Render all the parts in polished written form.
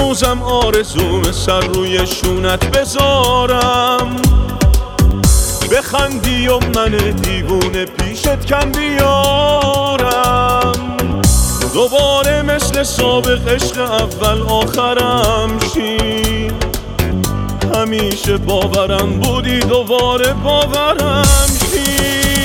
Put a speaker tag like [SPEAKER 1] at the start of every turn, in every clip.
[SPEAKER 1] هنوزم آرزوم سر روی شونت بذارم، بخندی و من دیوونه پیشت کم بیارم، دوباره مثل سابق عشق اول آخرم شی. همیشه باورم بودی دوباره باورم شی.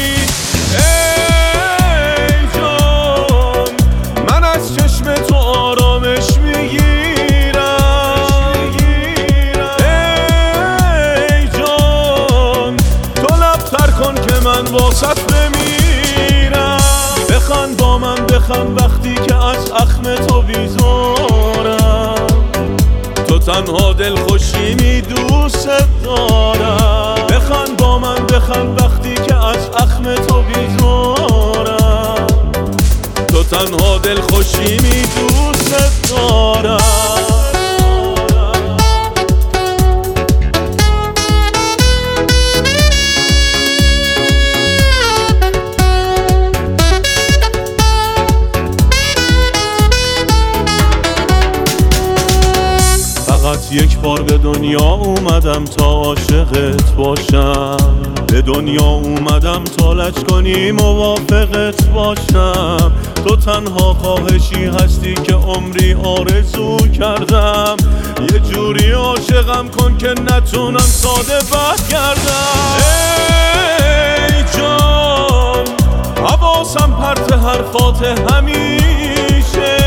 [SPEAKER 1] ای جان من از چشم تو آرامش میگیرم، ای جان تو لبتر کن که من واسط بمیرم. بخند با من بخند وقتی که از اخم تو بیزارم، تو تنها دلخوشیمی دوست دارم. بخند با من بخند وقتی که از اخم تو بیزارم، تو تنها دلخوشیمی دوست دارم. فقط یک بار به دنیا اومدم تا عاشقت باشم، به دنیا اومدم تا لج کنی موافقت باشم. تو تنها خواهشی هستی که عمری آرزو کردم، یه جوری عاشقم کن که نتونم ساده برگردم. ای جان حواسم پرت حرفات همیشه،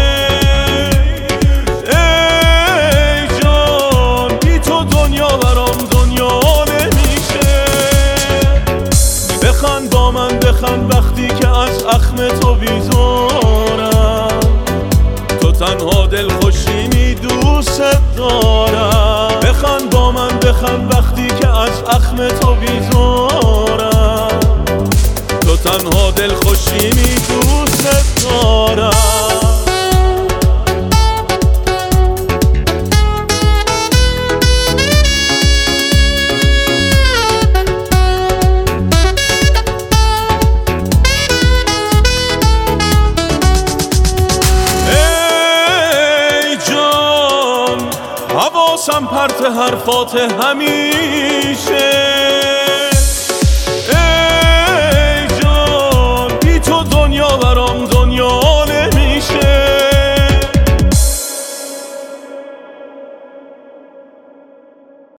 [SPEAKER 1] بخند با من بخند وقتی که از اخم تو بیزارم، تو تنها دلخوشیمی دوست دارم. بخند با من بخند وقتی که از اخم تو بیزارم، تو تنها دلخوشیمی دوست دارم. حواسم پرت حرفات همیشه، ای جان بی تو دنیا برام